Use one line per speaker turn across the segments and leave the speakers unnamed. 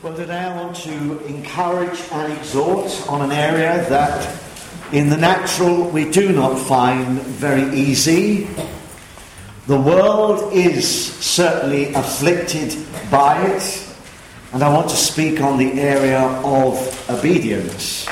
Well, today I want to encourage and exhort on an area that in the natural we do not find very easy. The world is certainly afflicted by it, and I want to speak on the area of obedience.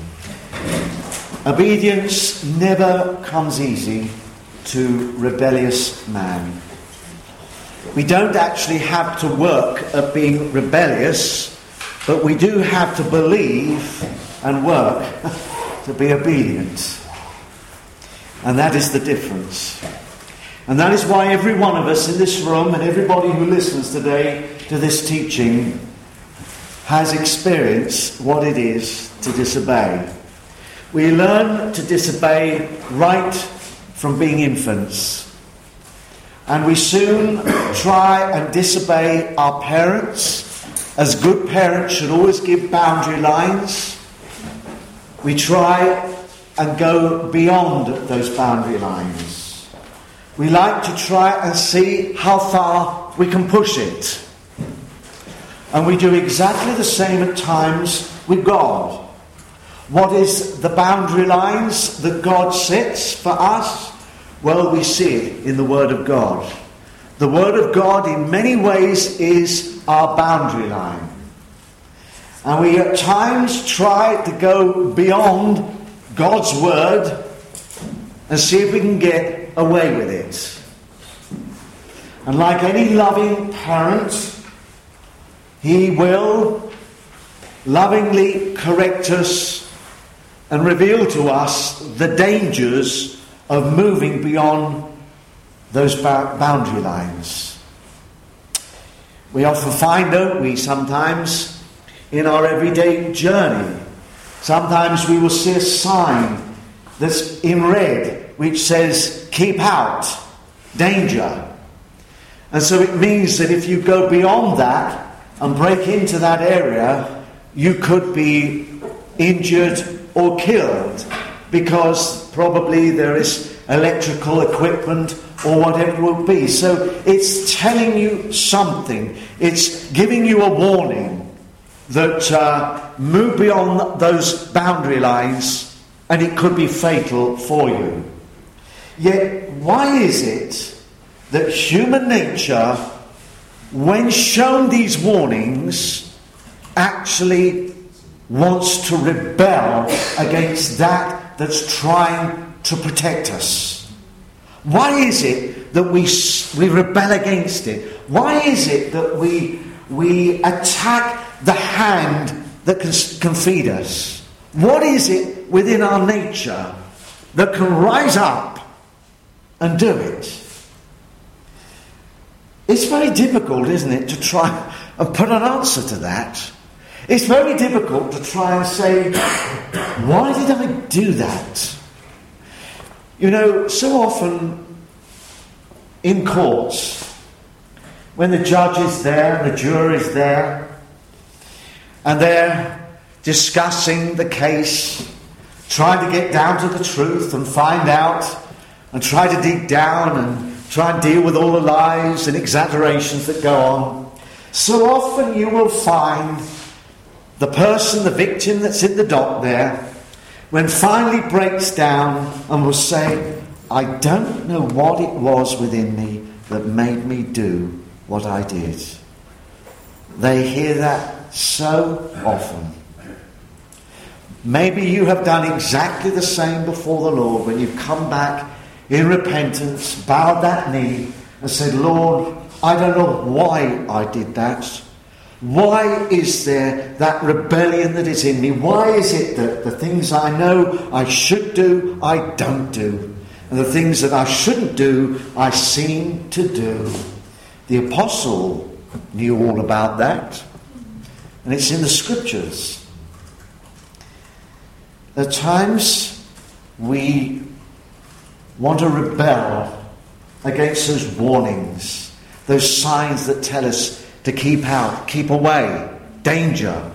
Obedience never comes easy to rebellious man. We don't actually have to work at being rebellious, but we do have to believe and work to be obedient. And that is the difference. And that is why every one of us in this room and everybody who listens today to this teaching has experienced what it is to disobey. We learn to disobey right from being infants. And we soon try and disobey our parents, as good parents should always give boundary lines. We try and go beyond those boundary lines. We like to try and see how far we can push it. And we do exactly the same at times with God. What is the boundary lines that God sets for us? Well, we see it in the Word of God. The Word of God in many ways is our boundary line. And we at times try to go beyond God's Word and see if we can get away with it. And like any loving parent, He will lovingly correct us and reveal to us the dangers of moving beyond those boundary lines. We often find, don't we, sometimes in our everyday journey, sometimes we will see a sign that's in red which says, keep out, danger. And so it means that if you go beyond that and break into that area, you could be injured or killed, because probably there is electrical equipment or whatever it will be. So it's telling you something. It's giving you a warning that move beyond those boundary lines and it could be fatal for you. Yet, why is it that human nature, when shown these warnings, actually wants to rebel against that that's trying to protect us? Why is it that we rebel against it? Why is it that we attack the hand that can feed us? What is it within our nature that can rise up and do it? It's very difficult, isn't it, to try and put an answer to that. It's very difficult to try and say, why did I do that? You know, so often in courts, when the judge is there and the juror is there, and they're discussing the case, trying to get down to the truth and find out, and try to dig down and try and deal with all the lies and exaggerations that go on, so often you will find the person, the victim that's in the dock there, when finally breaks down and will say, I don't know what it was within me that made me do what I did. They hear that so often. Maybe you have done exactly the same before the Lord when you've come back in repentance, bowed that knee and said, Lord, I don't know why I did that. Why is there that rebellion that is in me? Why is it that the things I know I should do, I don't do? And the things that I shouldn't do, I seem to do? The apostle knew all about that. And it's in the scriptures. At times we want to rebel against those warnings, those signs that tell us to keep out, keep away, danger.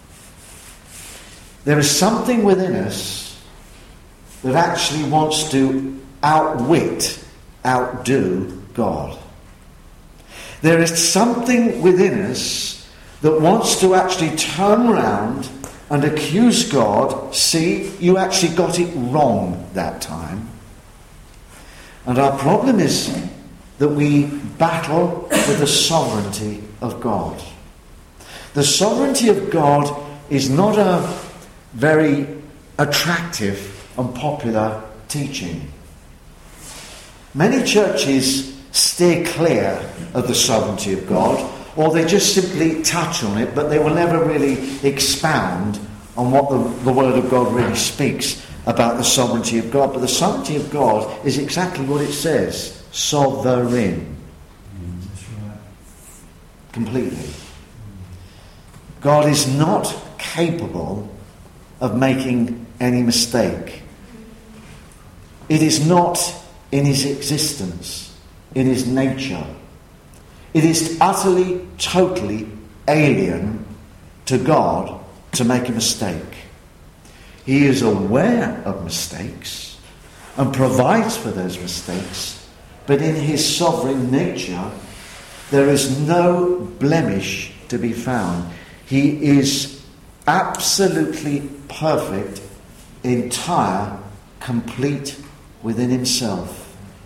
There is something within us that actually wants to outwit, outdo God. There is something within us that wants to actually turn around and accuse God. See, you actually got it wrong that time. And our problem is that we battle with the sovereignty of God. The sovereignty of God is not a very attractive and popular teaching. Many churches steer clear of the sovereignty of God, or they just simply touch on it, but they will never really expound on what the Word of God really speaks about the sovereignty of God. But the sovereignty of God is exactly what it says: sovereign.
That's right.
Completely. God is not capable of making any mistake. It is not in his existence, in his nature. It is utterly, totally alien to God to make a mistake. He is aware of mistakes and provides for those mistakes, but in his sovereign nature there is no blemish to be found. He is absolutely perfect, entire, complete within himself.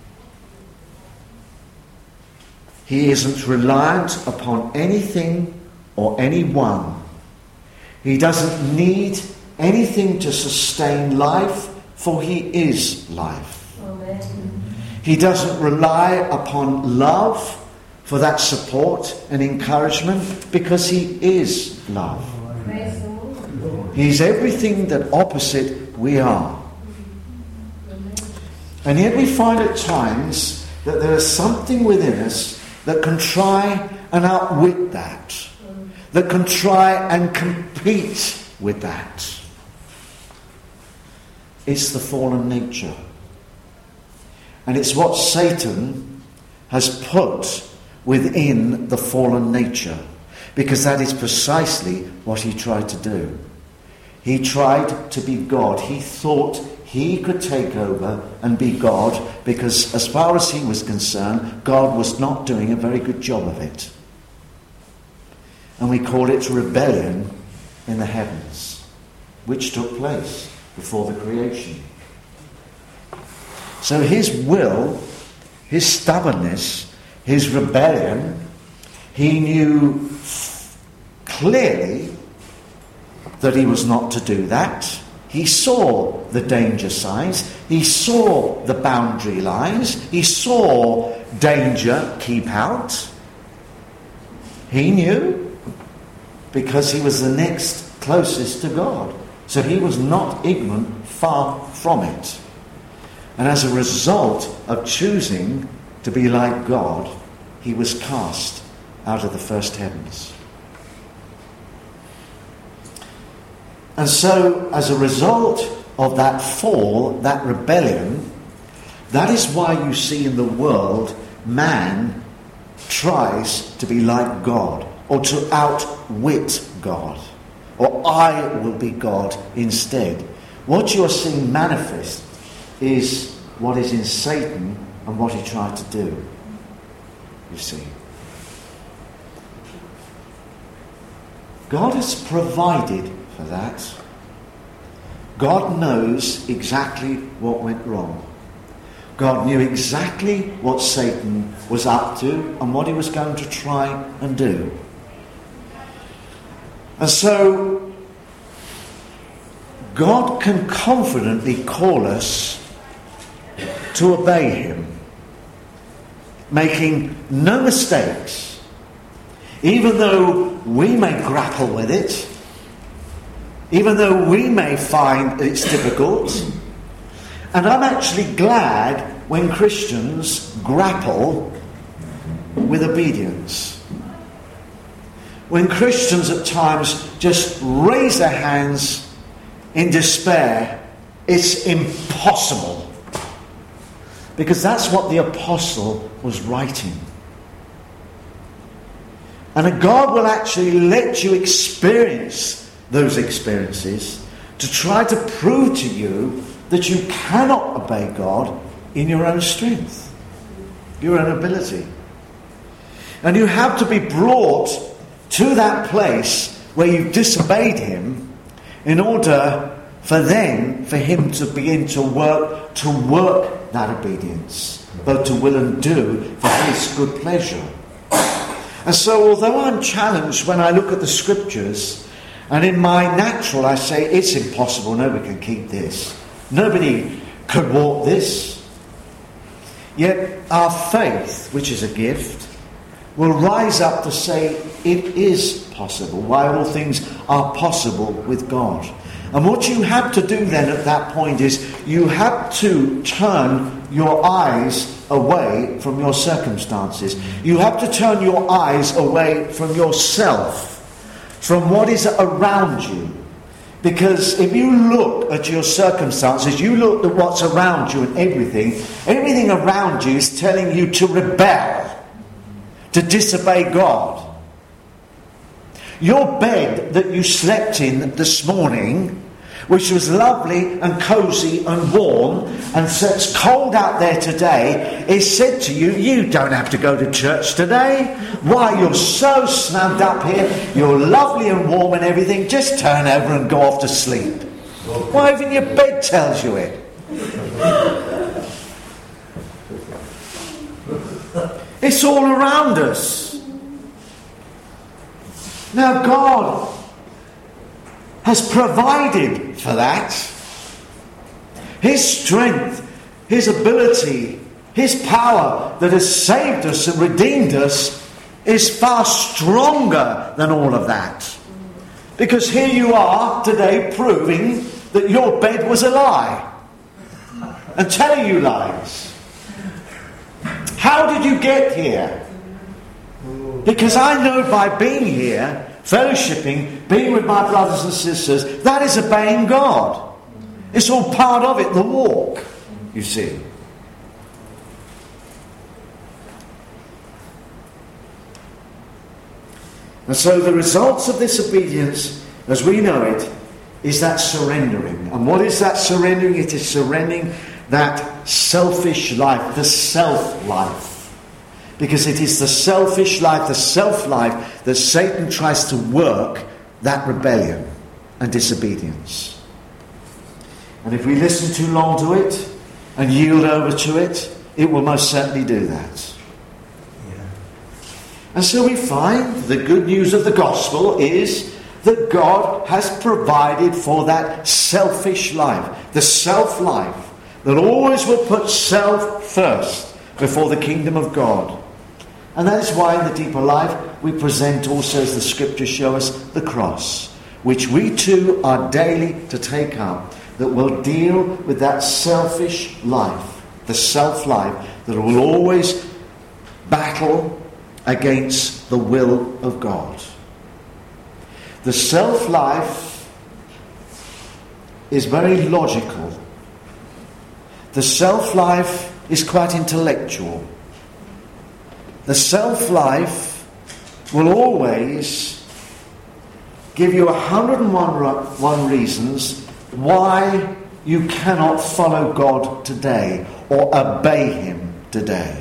He isn't reliant upon anything or anyone. He doesn't need anything to sustain life, for he is life.
Amen.
He doesn't rely upon love for that support and encouragement, because he is love.
Praise the Lord.
He's everything that opposite we are. And yet we find at times that there is something within us that can try and outwit that, that can try and compete with that. It's the fallen nature. And it's what Satan has put within the fallen nature, because that is precisely what he tried to do. He tried to be God. He thought he could take over and be God, because as far as he was concerned, God was not doing a very good job of it. And we call it rebellion in the heavens, which took place before the creation. So his will, his stubbornness, his rebellion, he knew clearly that he was not to do that. He saw the danger signs. He saw the boundary lines. He saw danger, keep out. He knew, because he was the next closest to God. So he was not ignorant, far from it. And as a result of choosing to be like God, he was cast out of the first heavens. And so, as a result of that fall, that rebellion, that is why you see in the world, man tries to be like God, or to outwit God, or I will be God instead. What you are seeing manifest is what is in Satan and what he tried to do, you see. God has provided for that. God knows exactly what went wrong. God knew exactly what Satan was up to and what he was going to try and do. And so God can confidently call us to obey him, making no mistakes, even though we may grapple with it, even though we may find it's difficult. And I'm actually glad when Christians grapple with obedience. When Christians at times just raise their hands in despair, it's impossible. Because that's what the apostle was writing. And God will actually let you experience those experiences to try to prove to you that you cannot obey God in your own strength, your own ability. And you have to be brought to that place where you've disobeyed him, in order for him to begin to work that obedience, both to will and do for his good pleasure. And so although I'm challenged when I look at the scriptures, and in my natural I say it's impossible, nobody can keep this, nobody could walk this, yet our faith, which is a gift, will rise up to say it is possible. Why all things are possible with God. And what you have to do then at that point is you have to turn your eyes away from your circumstances. You have to turn your eyes away from yourself, from what is around you. Because if you look at your circumstances, you look at what's around you and everything around you is telling you to rebel, to disobey God. Your bed that you slept in this morning, which was lovely and cosy and warm, and so it's cold out there today, is said to you, you don't have to go to church today. Why, you're so snugged up here, you're lovely and warm and everything, just turn over and go off to sleep. Why, even your bed tells you it. It's all around us. Now God has provided for that. His strength, his ability, his power that has saved us and redeemed us is far stronger than all of that. Because here you are today proving that your bed was a lie and telling you lies. How did you get here? Because I know by being here, fellowshipping, being with my brothers and sisters, that is obeying God. It's all part of it, the walk, you see. And so the results of this obedience, as we know it, is that surrendering. And what is that surrendering? It is surrendering that selfish life, the self-life. Because it is the selfish life, the self-life, that Satan tries to work that rebellion and disobedience. And if we listen too long to it and yield over to it, it will most certainly do that. Yeah. And so we find the good news of the gospel is that God has provided for that selfish life, the self-life, that always will put self first before the kingdom of God. And that is why in the deeper life we present also, as the scriptures show us, the cross, which we too are daily to take up, that will deal with that selfish life, the self-life that will always battle against the will of God. The self-life is very logical. The self-life is quite intellectual. The self-life will always give you 101 reasons why you cannot follow God today or obey him today.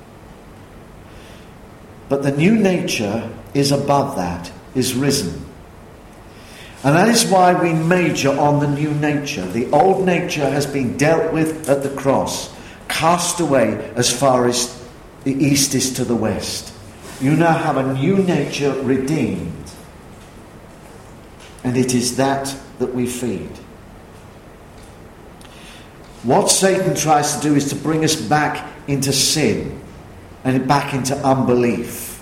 But the new nature is above that, is risen. And that is why we major on the new nature. The old nature has been dealt with at the cross, cast away as far as the east is to the west. You now have a new nature redeemed. And it is that we feed. What Satan tries to do is to bring us back into sin and back into unbelief.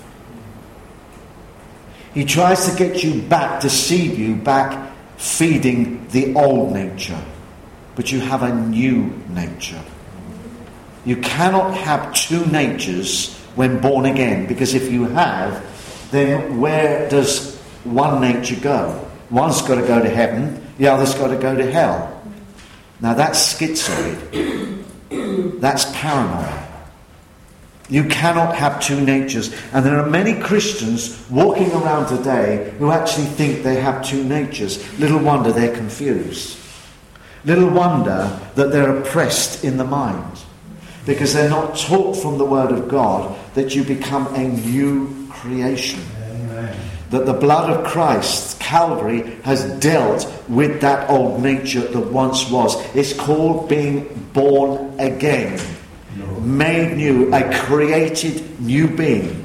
He tries to get you back, deceive you back, feeding the old nature. But you have a new nature. You cannot have two natures when born again, because if you have, then where does one nature go? One's got to go to heaven, the other's got to go to hell. Now that's schizoid. That's paranoia. You cannot have two natures. And there are many Christians walking around today who actually think they have two natures. Little wonder they're confused. Little wonder that they're oppressed in the mind. Because they're not taught from the Word of God that you become a new creation. Amen. that the blood of Christ, Calvary, has dealt with that old nature that once was. It's called being born again, made new, a created new being.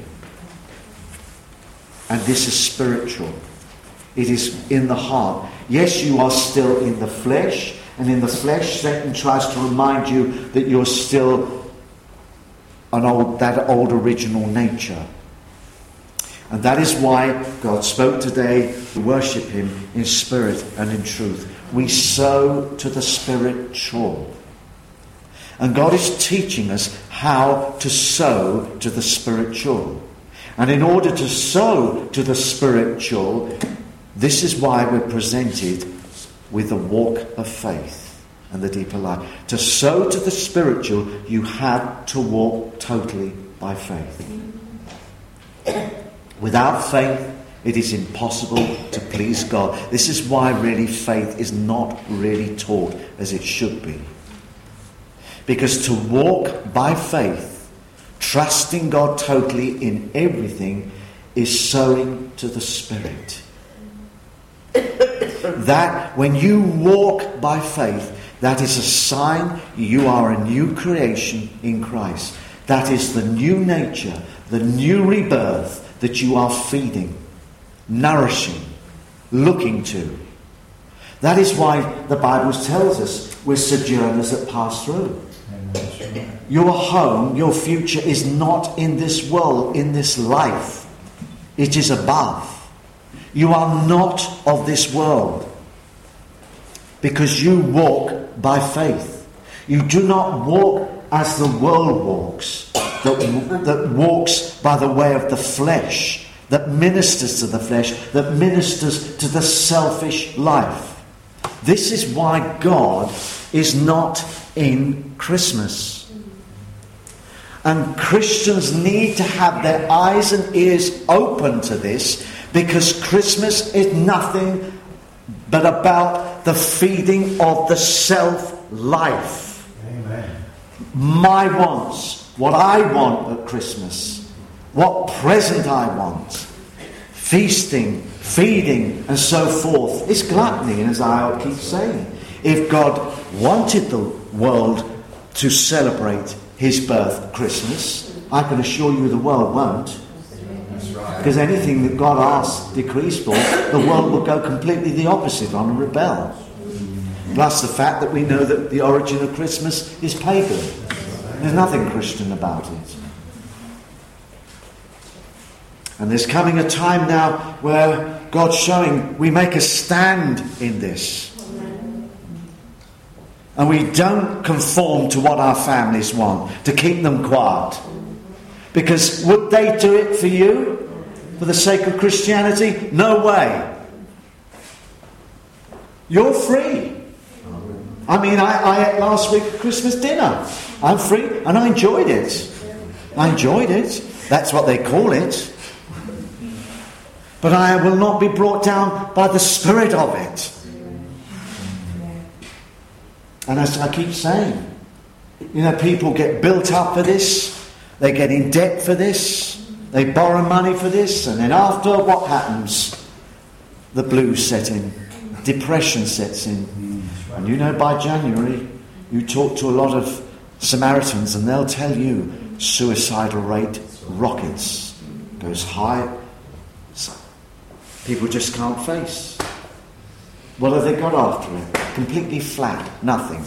And this is spiritual. It is in the heart. Yes, you are still in the flesh, and in the flesh Satan tries to remind you that you're still that old original nature. And that is why God spoke today to worship him in spirit and in truth. We sow to the spiritual. And God is teaching us how to sow to the spiritual. And in order to sow to the spiritual, this is why we're presented with the walk of faith and the deeper life. To sow to the spiritual, you have to walk totally by faith. Without faith, it is impossible to please God. This is why really faith is not really taught as it should be. Because to walk by faith, trusting God totally in everything, is sowing to the Spirit. That when you walk by faith, that is a sign you are a new creation in Christ. That is the new nature, the new rebirth that you are feeding, nourishing, looking to. That is why the Bible tells us we're sojourners that pass through. Your home, your future is not in this world, in this life. It is above. You are not of this world, because you walk by faith. You do not walk as the world walks, that walks by the way of the flesh, that ministers to the flesh, that ministers to the selfish life. This is why God is not in Christmas. And Christians need to have their eyes and ears open to this, because Christmas is nothing but about the feeding of the self-life. Amen. My wants, what I want at Christmas, what present I want, feasting, feeding, and so forth. It's gluttony, and as I keep saying, if God wanted the world to celebrate his birth, Christmas, I can assure you the world won't. Because anything that God asks, decrees for, the world will go completely the opposite on and rebel. Plus the fact that we know that the origin of Christmas is pagan. There's nothing Christian about it. And there's coming a time now where God's showing we make a stand in this. And we don't conform to what our families want, to keep them quiet. Because would they do it for you? For the sake of Christianity? No way. You're free. I mean, I ate last week at Christmas dinner. I'm free and I enjoyed it. I enjoyed it. That's what they call it. But I will not be brought down by the spirit of it. And as I keep saying, people get built up for this. They get in debt for this. They borrow money for this, and then after, what happens? The blues set in. Depression sets in. And by January, you talk to a lot of Samaritans and they'll tell you suicidal rate rockets. Goes high. People just can't face. What have they got after it? Completely flat. Nothing.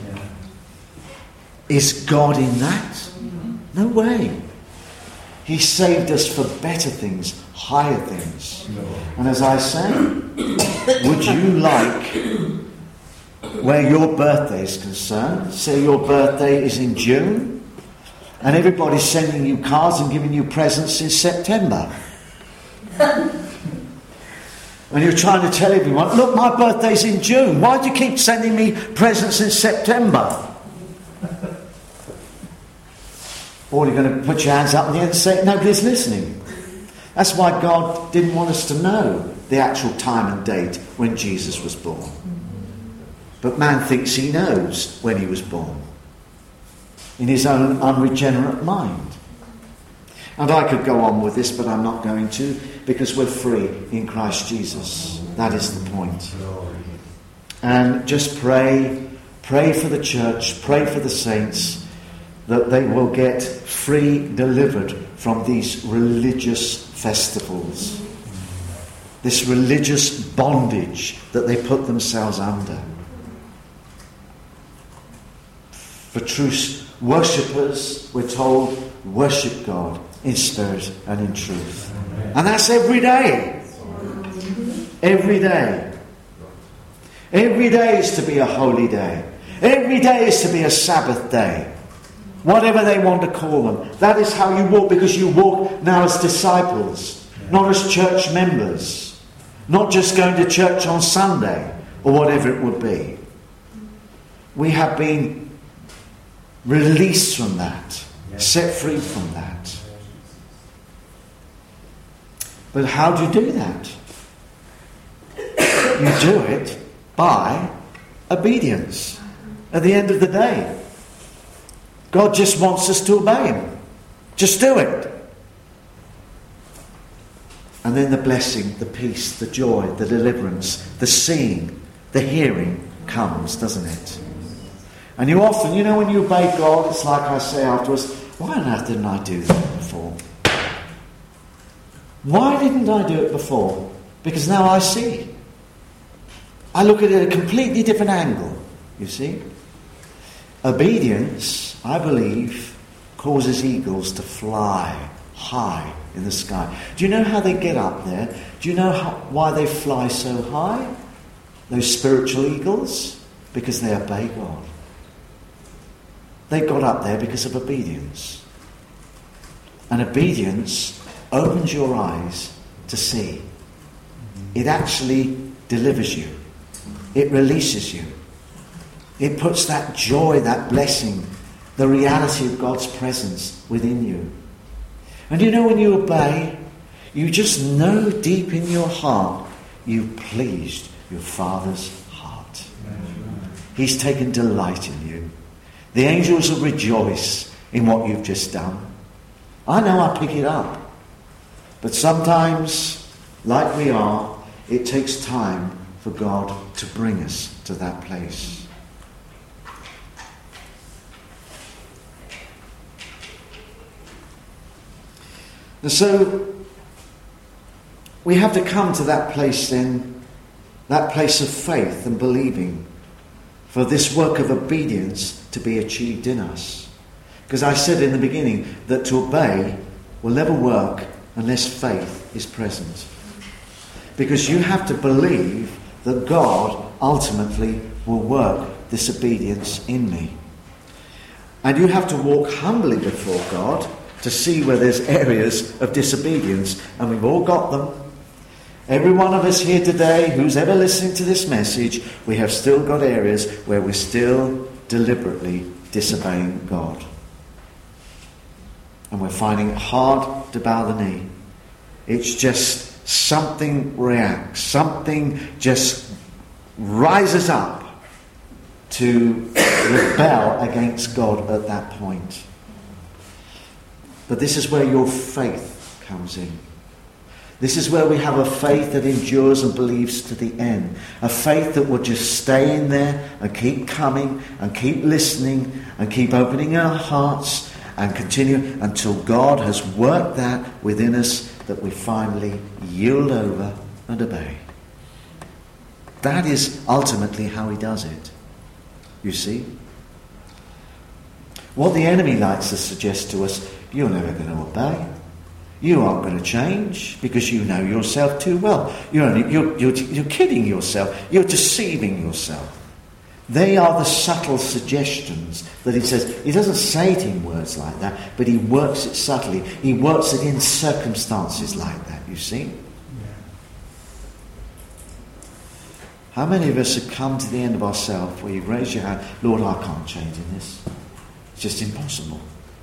Is God in that? No way. He saved us for better things, higher things. And as I say, would you like, where your birthday is concerned, say your birthday is in June, and everybody's sending you cards and giving you presents in September. And you're trying to tell everyone, look, my birthday's in June. Why do you keep sending me presents in September? Or you're going to put your hands up in the air and say, nobody's listening. That's why God didn't want us to know the actual time and date when Jesus was born. But man thinks he knows when he was born, in his own unregenerate mind. And I could go on with this, but I'm not going to, because we're free in Christ Jesus. That is the point. And just pray for the church, pray for the saints, that they will get free, delivered from these religious festivals, this religious bondage that they put themselves under. For true worshippers, we're told, worship God in spirit and in truth. And that's every day. Every day. Every day is to be a holy day. Every day is to be a Sabbath day. Whatever they want to call them. That is how you walk, because you walk now as disciples, not as church members. Not just going to church on Sunday or whatever it would be. We have been released from that, set free from that. But how do you do that? You do it by obedience. At the end of the day, God just wants us to obey Him. Just do it. And then the blessing, the peace, the joy, the deliverance, the seeing, the hearing comes, doesn't it? And you often, when you obey God, it's like I say afterwards, why on earth didn't I do that before? Why didn't I do it before? Because now I see. I look at it a completely different angle, you see. Obedience, I believe, causes eagles to fly high in the sky. Do you know how they get up there? Do you know why they fly so high? Those spiritual eagles? Because they obey God. They got up there because of obedience. And obedience opens your eyes to see. It actually delivers you. It releases you. It puts that joy, that blessing, the reality of God's presence within you. And when you obey, you just know deep in your heart you've pleased your Father's heart. He's taken delight in you. The angels will rejoice in what you've just done. I know I pick it up. But sometimes, like we are, it takes time for God to bring us to that place. And so, we have to come to that place then, that place of faith and believing, for this work of obedience to be achieved in us. Because I said in the beginning that to obey will never work unless faith is present. Because you have to believe that God ultimately will work this obedience in me. And you have to walk humbly before God to see where there's areas of disobedience. And we've all got them. Every one of us here today who's ever listening to this message, we have still got areas where we're still deliberately disobeying God. And we're finding it hard to bow the knee. It's just something reacts. Something just rises up to rebel against God at that point. But this is where your faith comes in. This is where we have a faith that endures and believes to the end. A faith that will just stay in there and keep coming and keep listening and keep opening our hearts and continue until God has worked that within us that we finally yield over and obey. That is ultimately how He does it. You see? What the enemy likes to suggest to us, you're never going to obey. You aren't going to change because you know yourself too well. You're kidding yourself. You're deceiving yourself. They are the subtle suggestions that he says. He doesn't say it in words like that, but he works it subtly. He works it in circumstances like that, you see. How many of us have come to the end of ourselves where you raise your hand, Lord, I can't change in this. It's just impossible.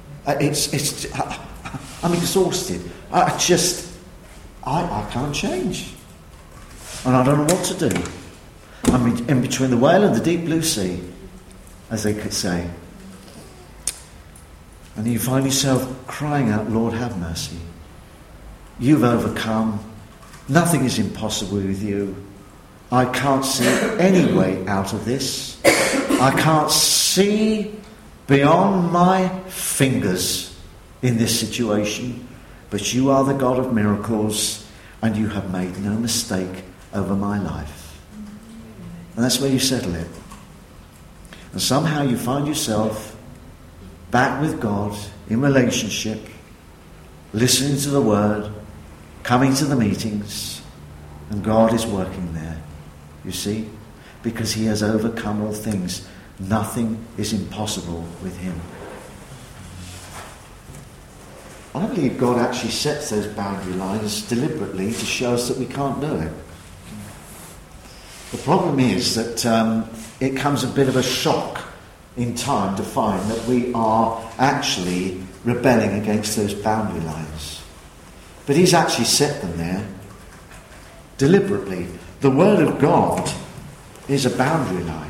I'm exhausted. I can't change. And I don't know what to do. I'm in between the whale and the deep blue sea, as they could say. And you find yourself crying out, Lord, have mercy. You've overcome. Nothing is impossible with you. I can't see any way out of this. I can't see beyond my fingers in this situation. But you are the God of miracles, and you have made no mistake over my life. And that's where you settle it. And somehow you find yourself back with God in relationship, listening to the word, coming to the meetings, and God is working there, you see, because he has overcome all things. Nothing is impossible with him. I believe God actually sets those boundary lines deliberately to show us that we can't do it. The problem is that it comes a bit of a shock in time to find that we are actually rebelling against those boundary lines. But he's actually set them there deliberately. The Word of God is a boundary line.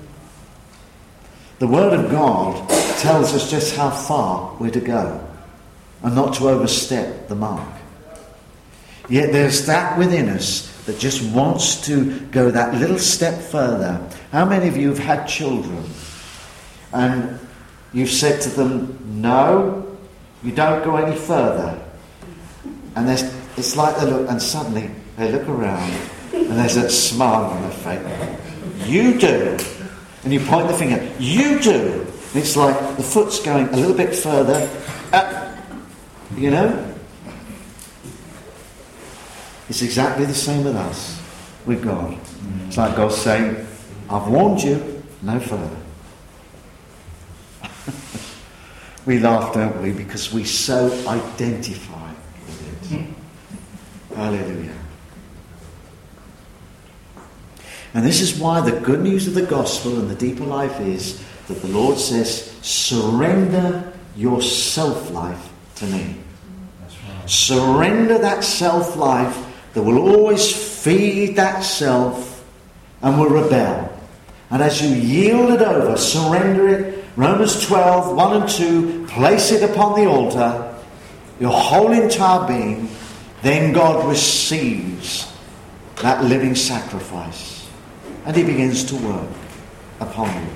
The Word of God tells us just how far we're to go and not to overstep the mark. Yet there's that within us that just wants to go that little step further. How many of you have had children and you've said to them, no, you don't go any further? And it's like they look, and suddenly they look around and there's that smile on their face. You do. And you point the finger. You do. And it's like the foot's going a little bit further. You know? It's exactly the same with us, with God. It's like God saying, I've warned you, no further. We laugh, don't we? Because we so identify with it. Hallelujah. And this is why the good news of the gospel and the deeper life is that the Lord says, surrender your self-life to me. That's right. Surrender that self-life that will always feed that self and will rebel. And as you yield it over, surrender it, Romans 12, 1 and 2, place it upon the altar, your whole entire being, then God receives that living sacrifice. And he begins to work upon you.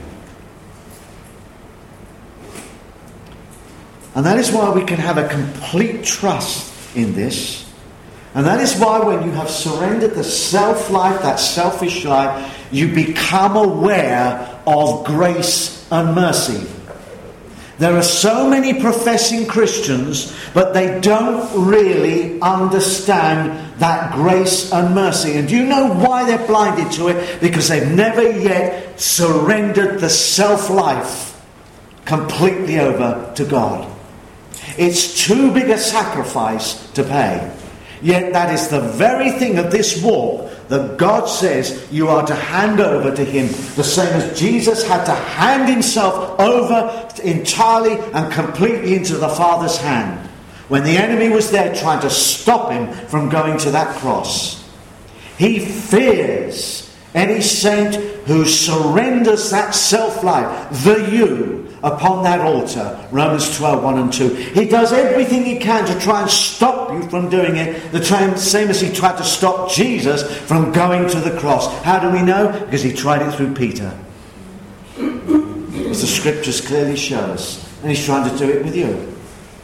And that is why we can have a complete trust in this. And that is why when you have surrendered the self-life, that selfish life, you become aware of grace and mercy. There are so many professing Christians, but they don't really understand that grace and mercy. And do you know why they're blinded to it? Because they've never yet surrendered the self-life completely over to God. It's too big a sacrifice to pay. Yet that is the very thing of this walk that God says you are to hand over to him. The same as Jesus had to hand himself over entirely and completely into the Father's hand when the enemy was there trying to stop him from going to that cross. He fears any saint who surrenders that self-life, the you, upon that altar. Romans 12, 1 and 2. He does everything he can to try and stop you from doing it. The same as he tried to stop Jesus from going to the cross. How do we know? Because he tried it through Peter. As the scriptures clearly show us. And he's trying to do it with you.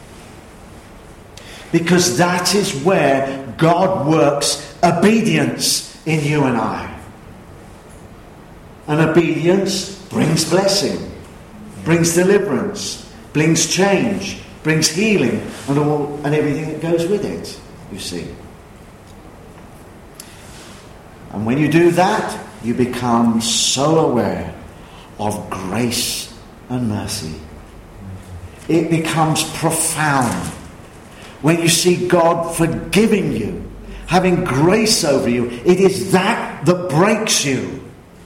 Because that is where God works obedience in you and I. And obedience brings blessing, brings deliverance, brings change, brings healing, and everything that goes with it, you see. And when you do that, you become so aware of grace and mercy. It becomes profound. When you see God forgiving you, having grace over you, it is that breaks you.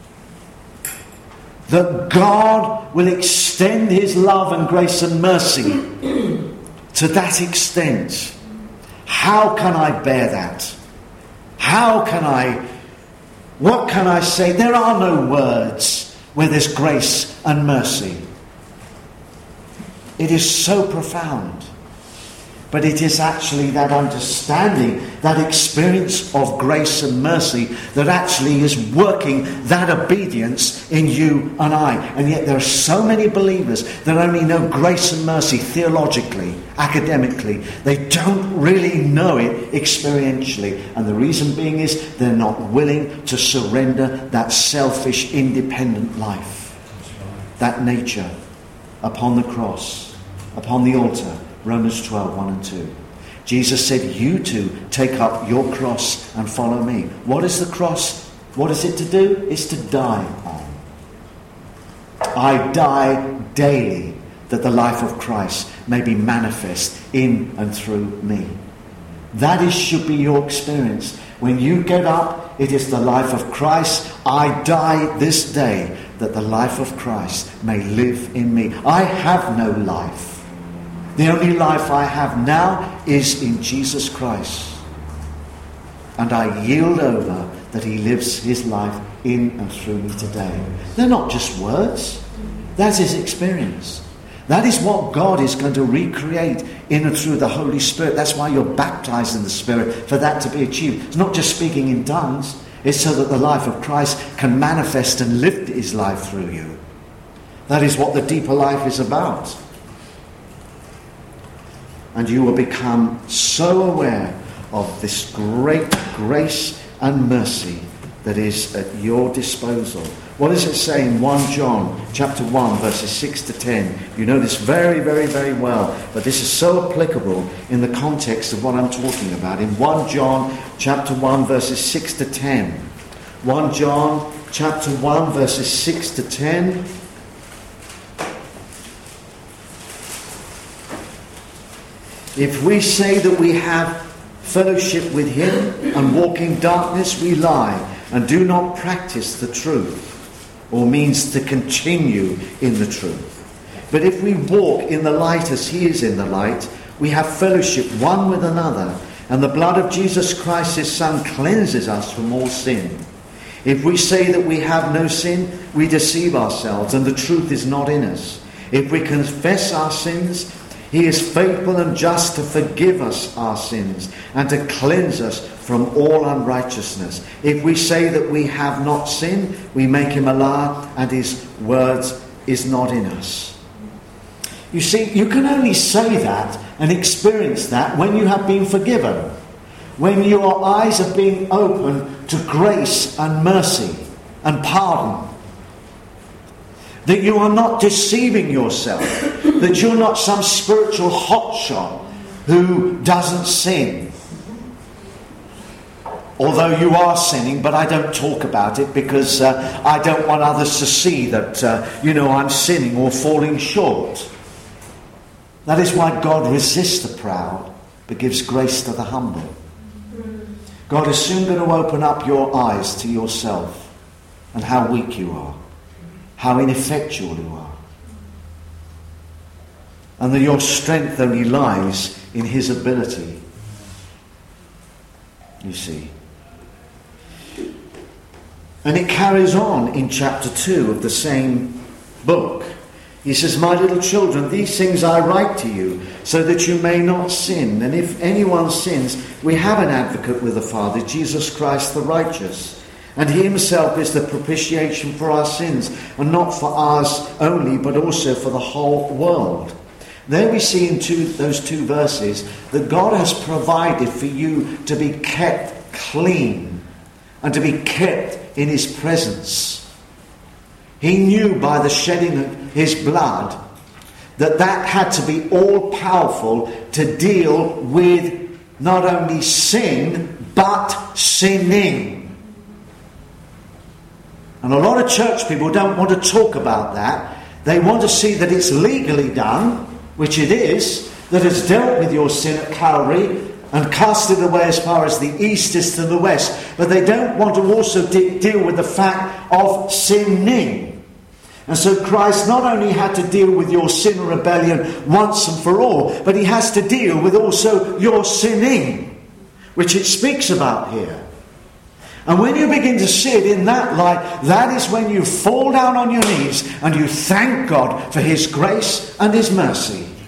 That God will extend his love and grace and mercy to that extent. How can I bear that? What can I say? There are no words where there's grace and mercy. It is so profound. But it is actually that understanding, that experience of grace and mercy that actually is working that obedience in you and I. And yet there are so many believers that only know grace and mercy theologically, academically. They don't really know it experientially. And the reason being is they're not willing to surrender that selfish, independent life, that nature upon the cross, upon the altar. Romans 12, 1 and 2. Jesus said, you too take up your cross and follow me. What is the cross? What is it to do? It's to die on. I die daily that the life of Christ may be manifest in and through me. That should be your experience. When you get up, it is the life of Christ. I die this day that the life of Christ may live in me. I have no life. The only life I have now is in Jesus Christ. And I yield over that he lives his life in and through me today. They're not just words. That's his experience. That is what God is going to recreate in and through the Holy Spirit. That's why you're baptized in the Spirit, for that to be achieved. It's not just speaking in tongues. It's so that the life of Christ can manifest and live his life through you. That is what the deeper life is about. And you will become so aware of this great grace and mercy that is at your disposal. What does it say in 1 John chapter 1 verses 6 to 10? You know this very, very, very well, but this is so applicable in the context of what I'm talking about. In 1 John chapter 1 verses 6 to 10. 1 John chapter 1 verses 6 to 10. If we say that we have fellowship with him and walk in darkness, we lie and do not practice the truth, or means to continue in the truth. But if we walk in the light as he is in the light, we have fellowship one with another, and the blood of Jesus Christ his Son cleanses us from all sin. If we say that we have no sin, we deceive ourselves, and the truth is not in us. If we confess our sins, he is faithful and just to forgive us our sins and to cleanse us from all unrighteousness. If we say that we have not sinned, we make him a liar and his words is not in us. You see, you can only say that and experience that when you have been forgiven. When your eyes are being opened to grace and mercy and pardon. That you are not deceiving yourself. That you're not some spiritual hotshot who doesn't sin. Although you are sinning, but I don't talk about it because I don't want others to see that, I'm sinning or falling short. That is why God resists the proud, but gives grace to the humble. God is soon going to open up your eyes to yourself and how weak you are. How ineffectual you are. And that your strength only lies in his ability. You see. And it carries on in chapter 2 of the same book. He says, my little children, these things I write to you, so that you may not sin. And if anyone sins, we have an advocate with the Father, Jesus Christ the righteous. And he himself is the propitiation for our sins, and not for ours only, but also for the whole world. There we see in those two verses that God has provided for you to be kept clean and to be kept in his presence. He knew by the shedding of his blood that had to be all powerful to deal with not only sin, but sinning. And a lot of church people don't want to talk about that. They want to see that it's legally done, which it is, that has dealt with your sin at Calvary and cast it away as far as the east is to the west. But they don't want to also deal with the fact of sinning. And so Christ not only had to deal with your sin and rebellion once and for all, but he has to deal with also your sinning, which it speaks about here. And when you begin to see it in that light, that is when you fall down on your knees and you thank God for his grace and his mercy.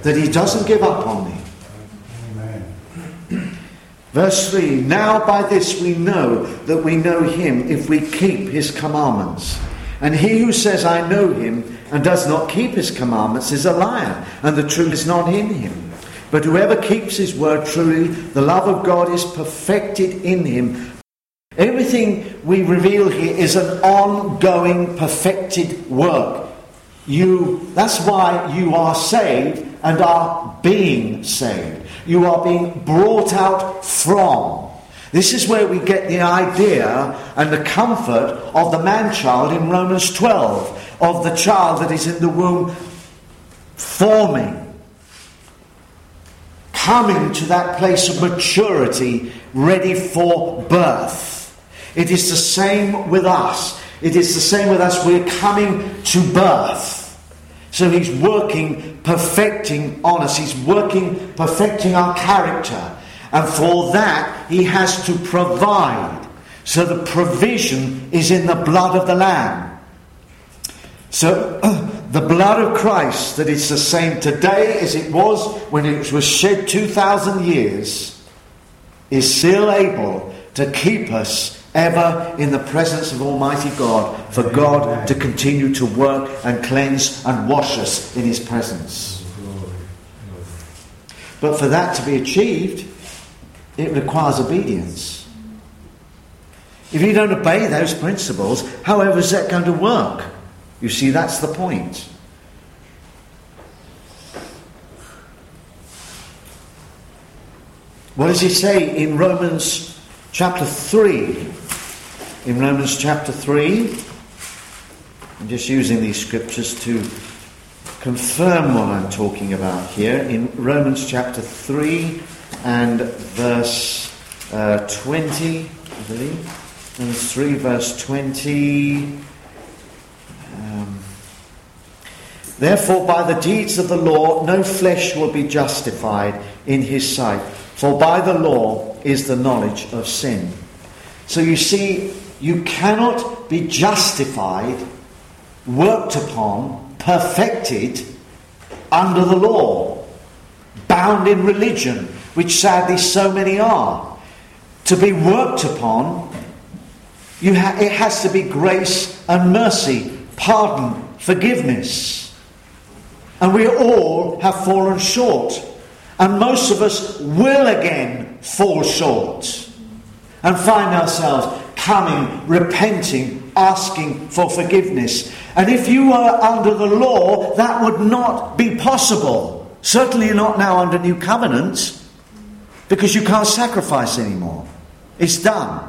that he doesn't give up on me.
Amen.
Verse 3, now by this we know that we know him if we keep his commandments. And he who says, I know him, and does not keep his commandments is a liar, and the truth is not in him. But whoever keeps his word truly, the love of God is perfected in him. Everything we reveal here is an ongoing, perfected work. That's why you are saved and are being saved. You are being brought out from. This is where we get the idea and the comfort of the man-child in Romans 12, of the child that is in the womb forming, coming to that place of maturity, ready for birth. It is the same with us. It is the same with us. We're coming to birth. So he's working, perfecting on us. He's working, perfecting our character. And for that, he has to provide. So the provision is in the blood of the Lamb. So the blood of Christ, that is the same today as it was when it was shed 2,000 years, is still able to keep us ever in the presence of Almighty God, for God to continue to work and cleanse and wash us in his presence. But for that to be achieved, it requires obedience. If you don't obey those principles, however is that going to work? You see, that's the point. What does he say in Romans chapter 3? In Romans chapter 3, I'm just using these scriptures to confirm what I'm talking about here. In Romans chapter 3 and verse 20, I believe. Romans 3 verse 20. Therefore by the deeds of the law no flesh will be justified in his sight, for by the law is the knowledge of sin. So you see, you cannot be justified, worked upon, perfected under the law, bound in religion, which sadly so many are. To be worked upon, it has to be grace and mercy, pardon, forgiveness. And we all have fallen short. And most of us will again fall short and find ourselves coming, repenting, asking for forgiveness. And if you were under the law, that would not be possible. Certainly not now under New Covenant, because you can't sacrifice anymore. It's done.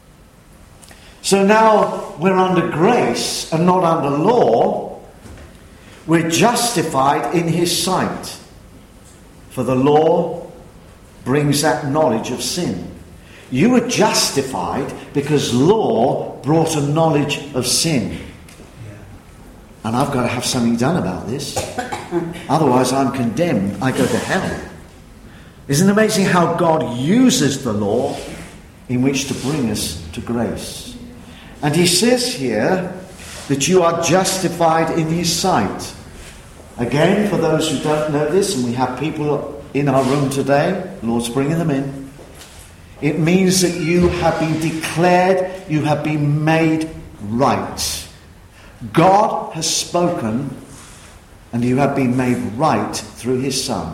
So now we're under grace and not under law. We're justified in his sight. For the law brings that knowledge of sin. You were justified because law brought a knowledge of sin. And I've got to have something done about this. Otherwise I'm condemned. I go to hell. Isn't it amazing how God uses the law in which to bring us to grace? And he says here that you are justified in his sight. Again, for those who don't know this, and we have people in our room today, the Lord's bringing them in, it means that you have been declared, you have been made right. God has spoken, and you have been made right through his Son.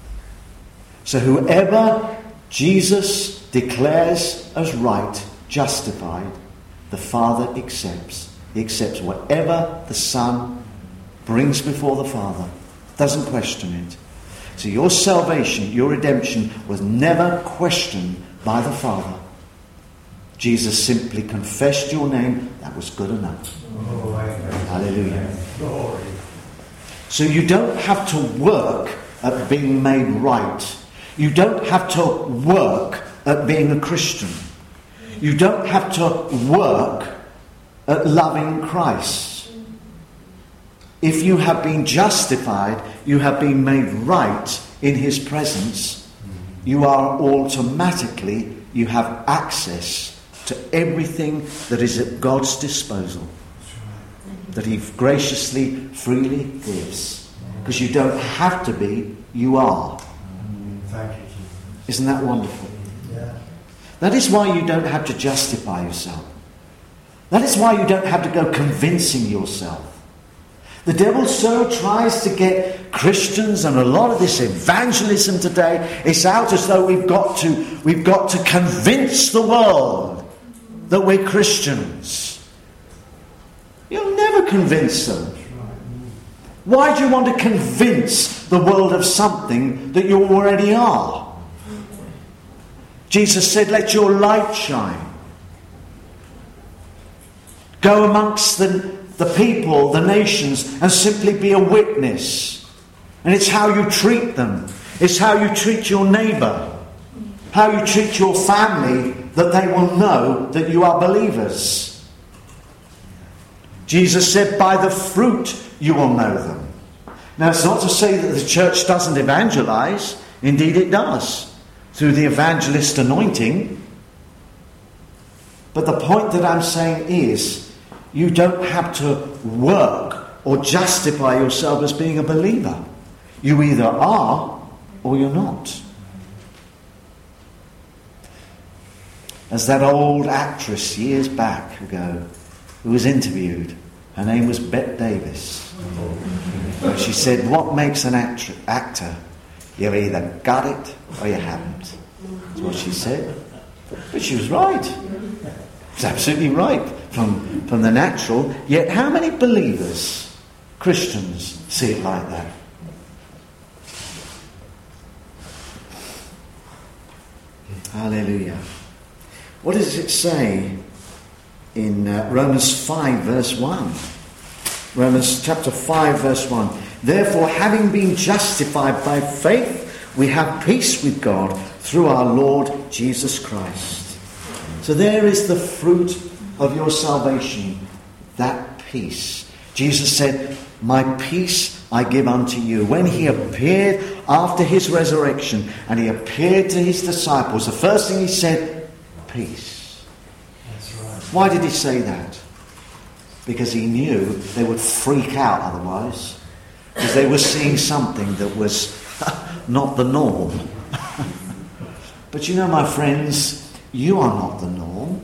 So whoever Jesus declares as right, justified, the Father accepts. He accepts whatever the Son brings before the Father. Doesn't question it. So your salvation, your redemption was never questioned by the Father. Jesus simply confessed your name. That was good enough.
Oh,
hallelujah.
Glory.
So you don't have to work at being made right. You don't have to work at being a Christian. You don't have to work at loving Christ. If you have been justified, you have been made right in his presence, you are automatically, you have access to everything that is at God's disposal, that he graciously, freely gives. Because you don't have to be, you are.
Thank you, Jesus.
Isn't that wonderful?
Yeah.
That is why you don't have to justify yourself. That is why you don't have to go convincing yourself. The devil so tries to get Christians, and a lot of this evangelism today, it's out as though we've got to convince the world that we're Christians. You'll never convince them. Why do you want to convince the world of something that you already are? Jesus said, let your light shine. Go amongst the people, the nations, and simply be a witness. And it's how you treat them. It's how you treat your neighbour. How you treat your family, that they will know that you are believers. Jesus said, by the fruit you will know them. Now, it's not to say that the church doesn't evangelise. Indeed it does, through the evangelist anointing. But the point that I'm saying is, you don't have to work or justify yourself as being a believer. You either are or you're not. As that old actress years back ago who was interviewed, her name was Bette Davis. She said, what makes an actor? You've either got it or you haven't. That's what she said. But she was right. She's absolutely right from the natural. Yet how many believers, Christians, see it like that? Hallelujah. What does it say in Romans 5 verse 1? Romans chapter 5 verse 1. Therefore, having been justified by faith, we have peace with God through our Lord Jesus Christ. So there is the fruit of your salvation, that peace. Jesus said, my peace I give unto you. When he appeared after his resurrection and he appeared to his disciples, the first thing he said, peace.
That's right.
Why did he say that? Because he knew they would freak out otherwise. Because they were seeing something that was not the norm. But you know, my friends, you are not the norm.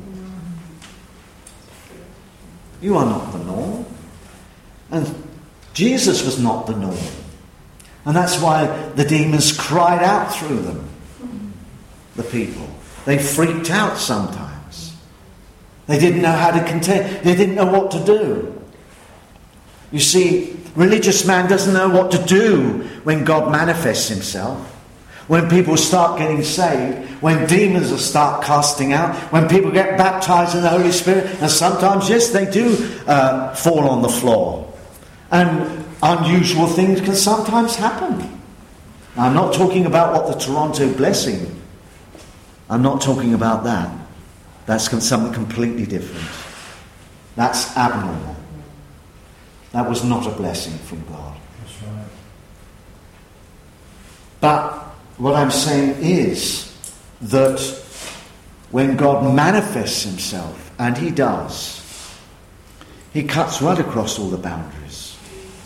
You are not the norm. And Jesus was not the norm. And that's why the demons cried out through them. The people. They freaked out sometimes. They didn't know how to contend. They didn't know what to do. You see, religious man doesn't know what to do when God manifests himself. When people start getting saved, when demons will start casting out, when people get baptized in the Holy Spirit, and sometimes, yes, they do fall on the floor. And unusual things can sometimes happen. Now, I'm not talking about what the Toronto blessing. I'm not talking about that. That's something completely different. That's abnormal. That was not a blessing from God.
That's right.
But what I'm saying is that when God manifests himself, and he does, he cuts right across all the boundaries.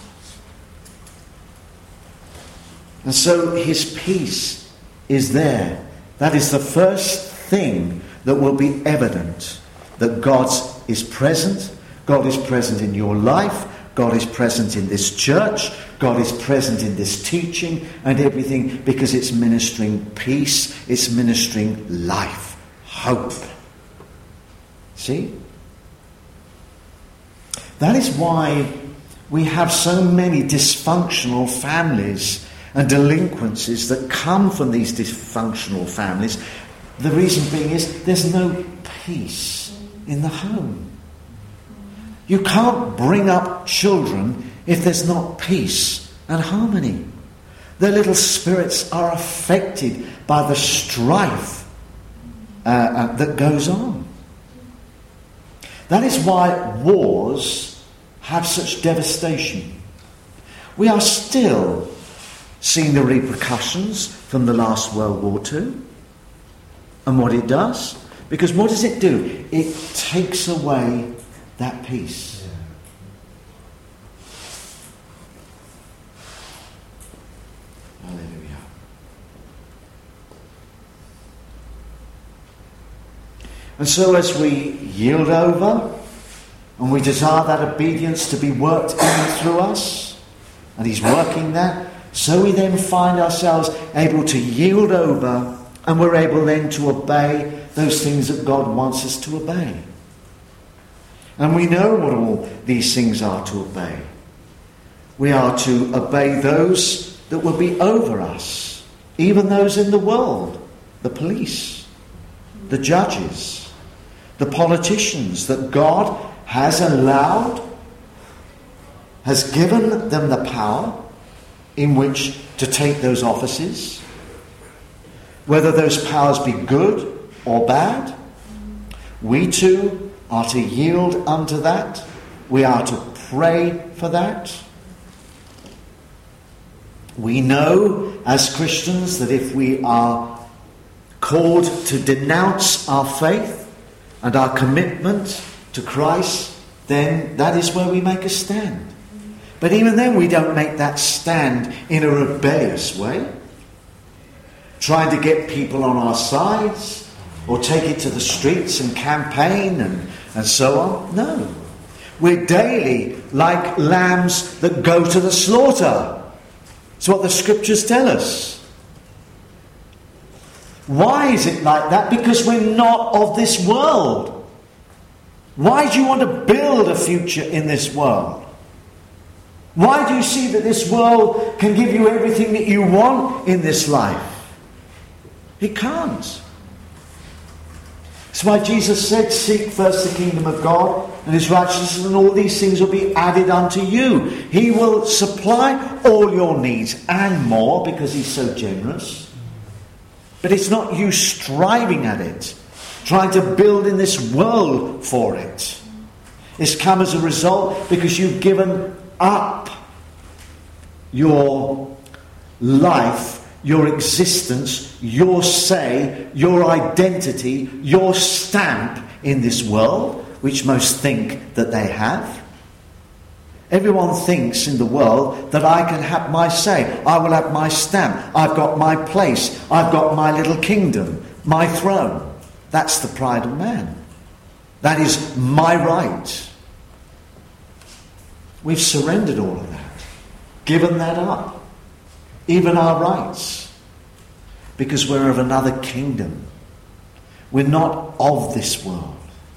And so his peace is there. That is the first thing that will be evident, that God is present. God is present in your life. God is present in this church. God is present in this teaching and everything, because it's ministering peace. It's ministering life, hope. See? That is why we have so many dysfunctional families and delinquencies that come from these dysfunctional families. The reason being is there's no peace in the home. You can't bring up children if there's not peace and harmony. Their little spirits are affected by the strife that goes on. That is why wars have such devastation. We are still seeing the repercussions from the last World War II and what it does. Because what does it do? It takes away that peace. And so as we yield over and we desire that obedience to be worked in and through us, and he's working that, so we then find ourselves able to yield over, and we're able then to obey those things that God wants us to obey. And we know what all these things are to obey. We are to obey those that will be over us, even those in the world, the police, the judges, the politicians that God has allowed, has given them the power in which to take those offices. Whether those powers be good or bad, we too are to yield unto that. We are to pray for that. We know as Christians that if we are called to denounce our faith and our commitment to Christ, then that is where we make a stand. But even then we don't make that stand in a rebellious way, trying to get people on our sides or take it to the streets and campaign and so on. No. We're daily like lambs that go to the slaughter. It's what the scriptures tell us. Why is it like that? Because we're not of this world. Why do you want to build a future in this world? Why do you see that this world can give you everything that you want in this life? It can't. That's why Jesus said, seek first the kingdom of God and his righteousness, and all these things will be added unto you. He will supply all your needs and more because he's so generous. But it's not you striving at it, trying to build in this world for it. It's come as a result because you've given up your life, your existence, your say, your identity, your stamp in this world, which most think that they have. Everyone thinks in the world that I can have my say. I will have my stamp. I've got my place. I've got my little kingdom, my throne. That's the pride of man. That is my right. We've surrendered all of that, given that up, even our rights, because we're of another kingdom. We're not of this world.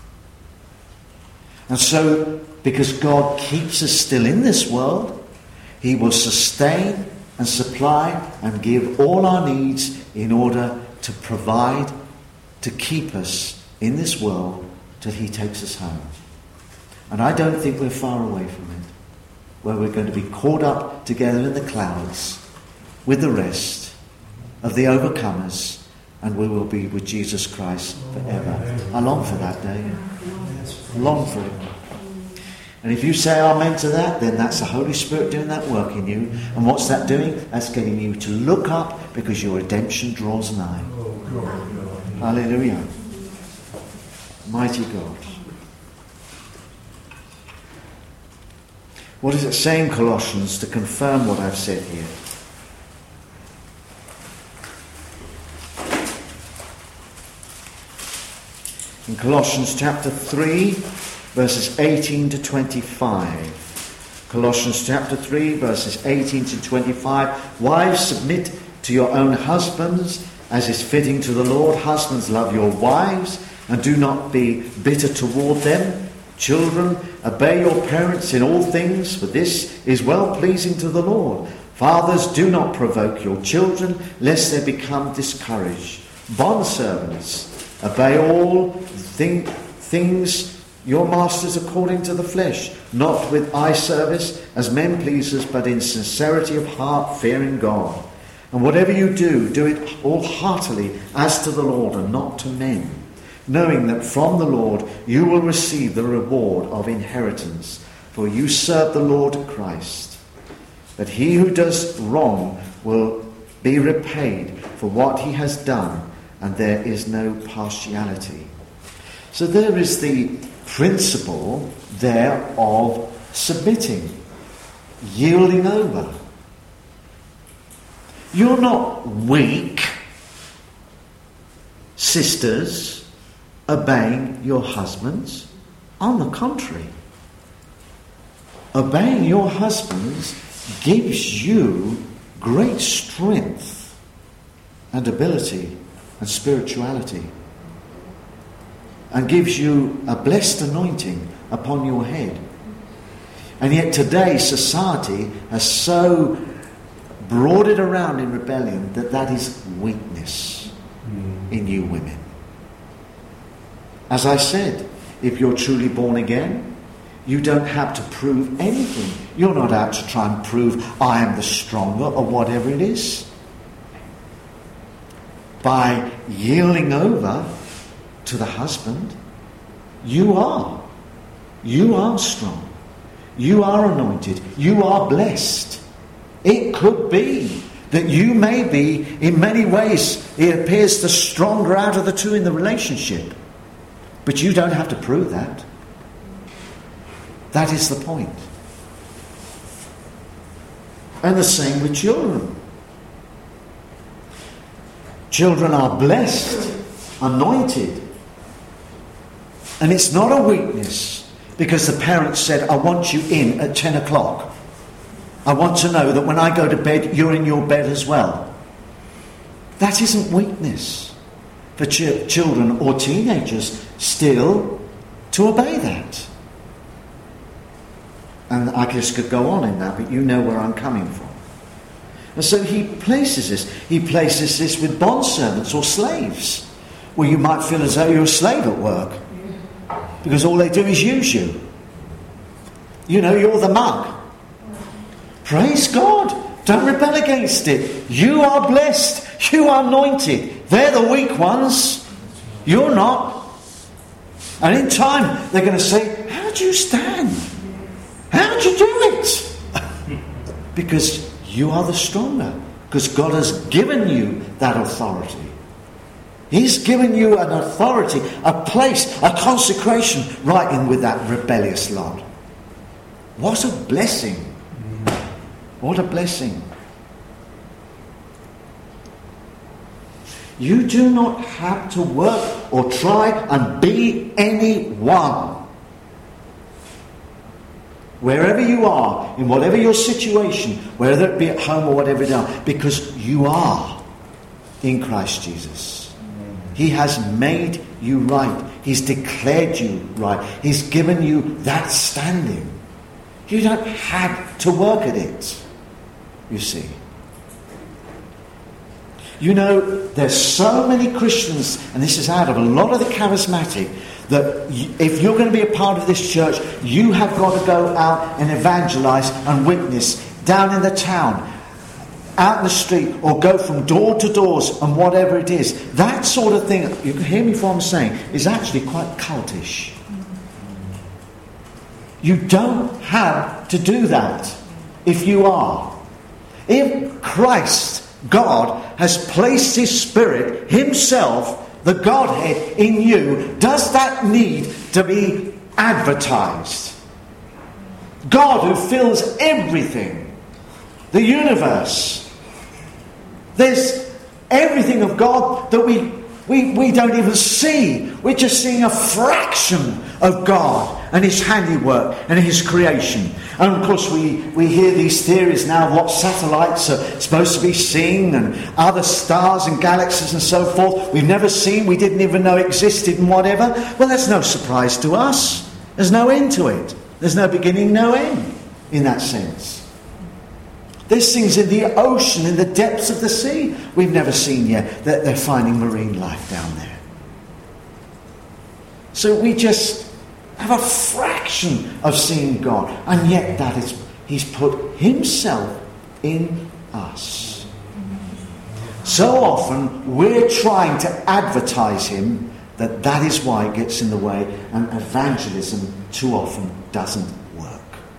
And so, because God keeps us still in this world, he will sustain and supply and give all our needs in order to provide, to keep us in this world till he takes us home. And I don't think we're far away from it, where we're going to be caught up together in the clouds with the rest of the overcomers, and we will be with Jesus Christ forever. I long for that day. I long for it. And if you say amen to that, then that's the Holy Spirit doing that work in you. And what's that doing? That's getting you to look up because your redemption draws nigh. Hallelujah. Mighty God. What does it say in Colossians to confirm what I've said here? In Colossians chapter 3, verses 18 to 25. Colossians chapter 3, verses 18 to 25. Wives, submit to your own husbands as is fitting to the Lord. Husbands, love your wives and do not be bitter toward them. Children, obey your parents in all things, for this is well pleasing to the Lord. Fathers, do not provoke your children, lest they become discouraged. Bondservants, obey all things your masters according to the flesh, not with eye service as men pleasers, but in sincerity of heart, fearing God. And whatever you do, do it all heartily as to the Lord and not to men, knowing that from the Lord you will receive the reward of inheritance, for you serve the Lord Christ. But he who does wrong will be repaid for what he has done, and there is no partiality. So there is the principle there of submitting, yielding over. You're not weak, sisters, obeying your husbands. On the contrary, obeying your husbands gives you great strength and ability and spirituality, and gives you a blessed anointing upon your head. And yet today society has so brought it around in rebellion that is weakness in you women. As I said, if you're truly born again, you don't have to prove anything. You're not out to try and prove I am the stronger or whatever it is. By yielding over to the husband, you are strong. You are anointed. You are blessed. It could be that you may be, in many ways, it appears the stronger out of the two in the relationship. But you don't have to prove that. That is the point. And the same with children. Children are blessed, anointed. And it's not a weakness because the parents said, I want you in at 10 o'clock. I want to know that when I go to bed, you're in your bed as well. That isn't weakness for children or teenagers still to obey that. And I just could go on in that, but you know where I'm coming from. And so he places this. He places this with bondservants or slaves, where you might feel as though you're a slave at work, because all they do is use you. You know, you're the mug. Praise God. Don't rebel against it. You are blessed. You are anointed. They're the weak ones. You're not. And in time, they're going to say, how do you stand? How do you do it? Because you are the stronger. Because God has given you that authority. He's given you an authority, a place, a consecration right in with that rebellious lot. What a blessing. What a blessing. You do not have to work or try and be anyone. Wherever you are, in whatever your situation, whether it be at home or whatever it is, because you are in Christ Jesus. He has made you right. He's declared you right. He's given you that standing. You don't have to work at it, you see. You know, there's so many Christians, and this is out of a lot of the charismatic, that if you're going to be a part of this church, you have got to go out and evangelize and witness down in the town, out in the street, or go from door to doors and whatever it is. That sort of thing, you can hear me what I'm saying, is actually quite cultish. You don't have to do that if you are. If Christ, God, has placed His Spirit, Himself, the Godhead in you, does that need to be advertised? God who fills everything, the universe. There's everything of God that we don't even see. We're just seeing a fraction of God and His handiwork and His creation. And of course we hear these theories now of what satellites are supposed to be seeing and other stars and galaxies and so forth we've never seen, we didn't even know existed and whatever. Well, that's no surprise to us. There's no end to it. There's no beginning, no end in that sense. There's things in the ocean, in the depths of the sea we've never seen yet, that they're finding marine life down there. So we just have a fraction of seeing God, and yet that is, He's put Himself in us. So often we're trying to advertise Him that is why it gets in the way, and evangelism too often doesn't work.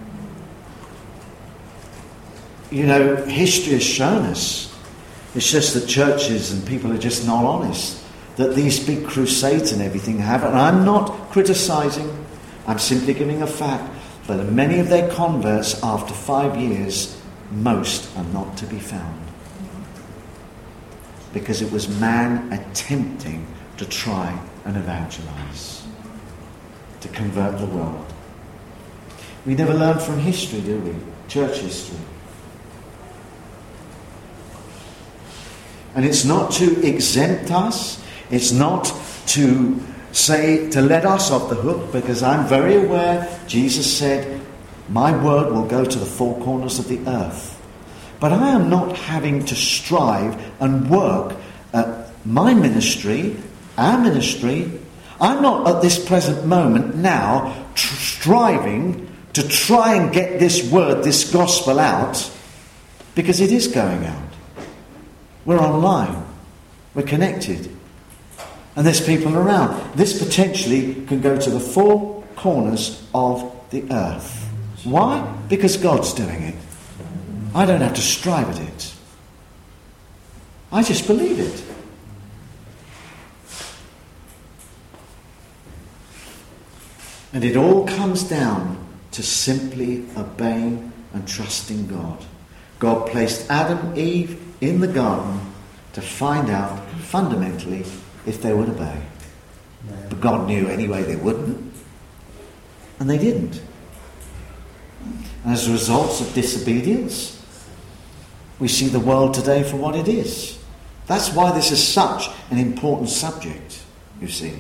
You know, history has shown us, it's just that churches and people are just not honest, that these big crusades and everything have, and I'm not criticising, I'm simply giving a fact, but many of their converts after 5 years, most are not to be found. Because it was man attempting to try and evangelize, to convert the world. We never learn from history, do we? Church history. And it's not to exempt us. It's not to say, to let us off the hook, because I'm very aware Jesus said, my word will go to the four corners of the earth. But I am not having to strive and work at my ministry, our ministry. I'm not at this present moment now striving to try and get this word, this gospel out, because it is going out. We're online. We're connected. And there's people around. This potentially can go to the four corners of the earth. Why? Because God's doing it. I don't have to strive at it. I just believe it. And it all comes down to simply obeying and trusting God. God placed Adam and Eve in the garden to find out fundamentally if they would obey. But God knew anyway they wouldn't. And they didn't. And as a result of disobedience, we see the world today for what it is. That's why this is such an important subject, you see.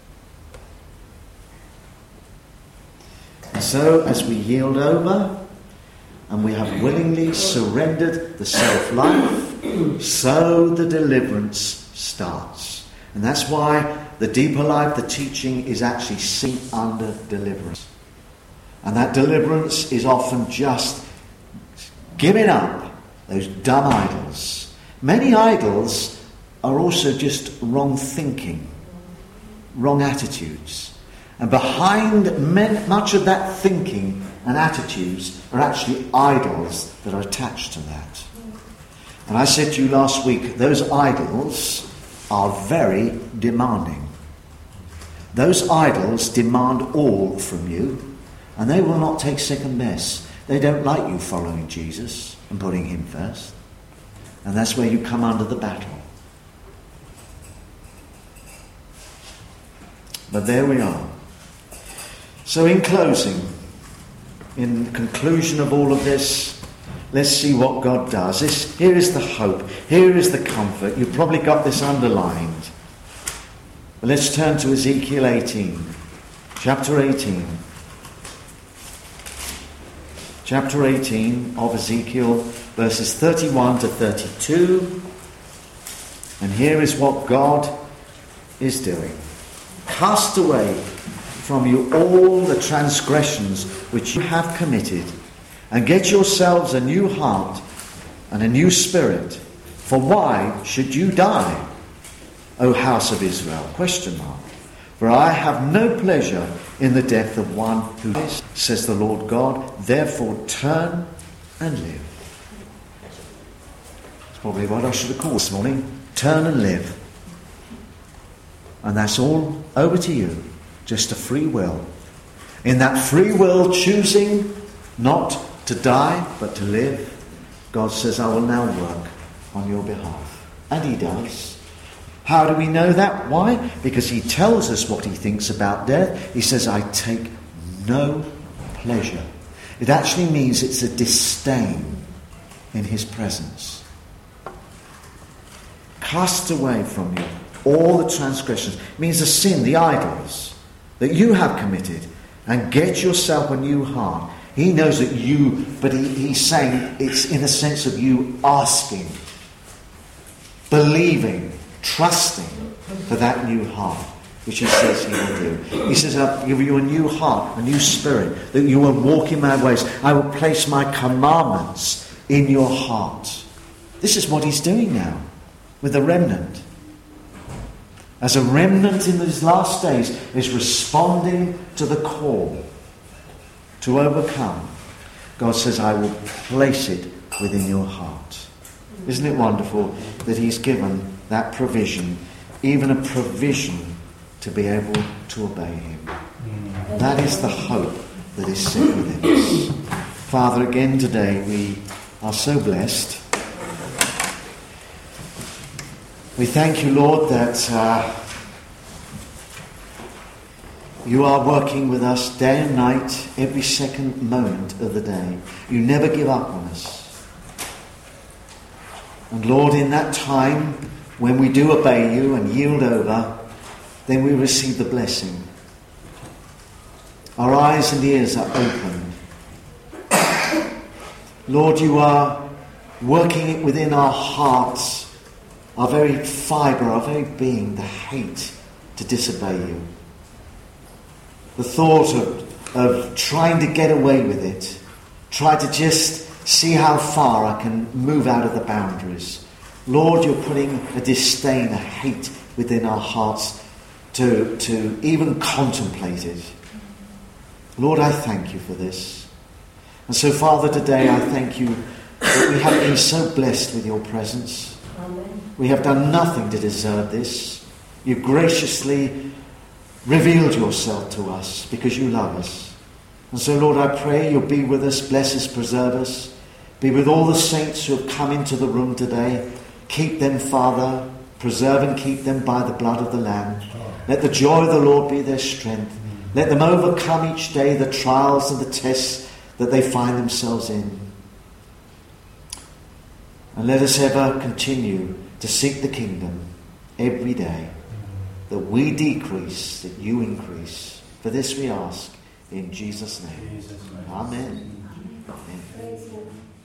And so, as we yield over, and we have willingly surrendered the self-life, so the deliverance starts. And that's why the deeper life, the teaching, is actually seen under deliverance. And that deliverance is often just giving up those dumb idols. Many idols are also just wrong thinking, wrong attitudes. And behind much of that thinking and attitudes are actually idols that are attached to that. And I said to you last week, those idols are very demanding. Those idols demand all from you, and they will not take second best. They don't like you following Jesus and putting him first. And that's where you come under the battle. But there we are. So in closing, in conclusion of all of this, let's see what God does. Here is the hope. Here is the comfort. You've probably got this underlined. But let's turn to Ezekiel 18. Chapter 18. Chapter 18 of Ezekiel, verses 31 to 32. And here is what God is doing. Cast away from you all the transgressions which you have committed, and get yourselves a new heart and a new spirit. For why should you die, O house of Israel? Question mark. For I have no pleasure in the death of one who dies, says the Lord God. Therefore turn and live. That's probably what I should have called this morning. Turn and live. And that's all over to you. Just a free will. In that free will, choosing not to die but to live, God says, I will now work on your behalf. And he does. How do we know that? Why? Because he tells us what he thinks about death. He says, I take no pleasure. It actually means it's a disdain in his presence. Cast away from you all the transgressions. It means the sin, the idols that you have committed, and get yourself a new heart. He knows that you, but he's saying it's in a sense of you asking, believing, trusting for that new heart, which he says he will do. He says, I'll give you a new heart, a new spirit, that you will walk in my ways. I will place my commandments in your heart. This is what he's doing now with the remnant. As a remnant in these last days is responding to the call to overcome, God says, I will place it within your heart. Isn't it wonderful that he's given that provision, even a provision to be able to obey him? That is the hope that is set within us. Father, again today we are so blessed. We thank you, Lord, that You are working with us day and night, every second moment of the day. You never give up on us. And Lord, in that time when we do obey you and yield over, then we receive the blessing. Our eyes and ears are opened. Lord, you are working it within our hearts, our very fibre, our very being, the hate to disobey you. The thought of trying to get away with it, try to just see how far I can move out of the boundaries. Lord, you're putting a disdain, a hate within our hearts to even contemplate it. Lord, I thank you for this. And so, Father, today I thank you that we have been so blessed with your presence.
Amen.
We have done nothing to deserve this. You graciously revealed yourself to us because you love us. And so, Lord, I pray you'll be with us, bless us, preserve us. Be with all the saints who have come into the room today. Keep them, Father. Preserve and keep them by the blood of the Lamb. Let the joy of the Lord be their strength. Let them overcome each day the trials and the tests that they find themselves in. And let us ever continue to seek the kingdom every day, that we decrease, that you increase. For this we ask in Jesus' name. Amen. Amen.
Praise him.